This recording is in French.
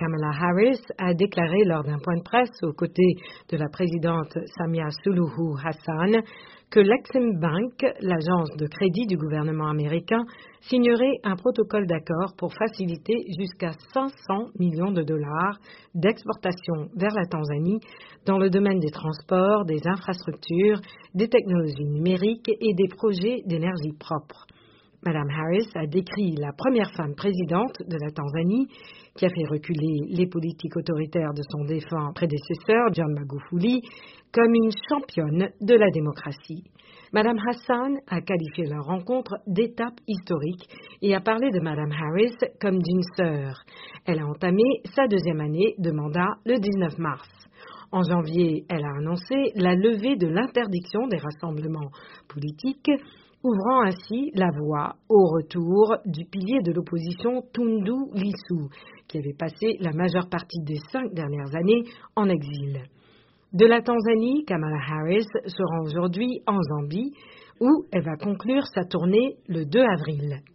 Kamala Harris a déclaré lors d'un point de presse aux côtés de la présidente Samia Suluhu Hassan que l'Exim Bank, l'agence de crédit du gouvernement américain, signerait un protocole d'accord pour faciliter jusqu'à 500 millions de dollars d'exportation vers la Tanzanie dans le domaine des transports, des infrastructures, des technologies numériques et des projets d'énergie propre. Madame Harris a décrit la première femme présidente de la Tanzanie, qui a fait reculer les politiques autoritaires de son défunt prédécesseur, John Magufuli, comme une championne de la démocratie. Madame Hassan a qualifié la rencontre d'étape historique et a parlé de Madame Harris comme d'une sœur. Elle a entamé sa deuxième année de mandat le 19 mars. En janvier, elle a annoncé la levée de l'interdiction des rassemblements politiques, ouvrant ainsi la voie au retour du pilier de l'opposition Tundu Lissu, qui avait passé la majeure partie des 5 dernières années en exil. De la Tanzanie, Kamala Harris se rend aujourd'hui en Zambie, où elle va conclure sa tournée le 2 avril.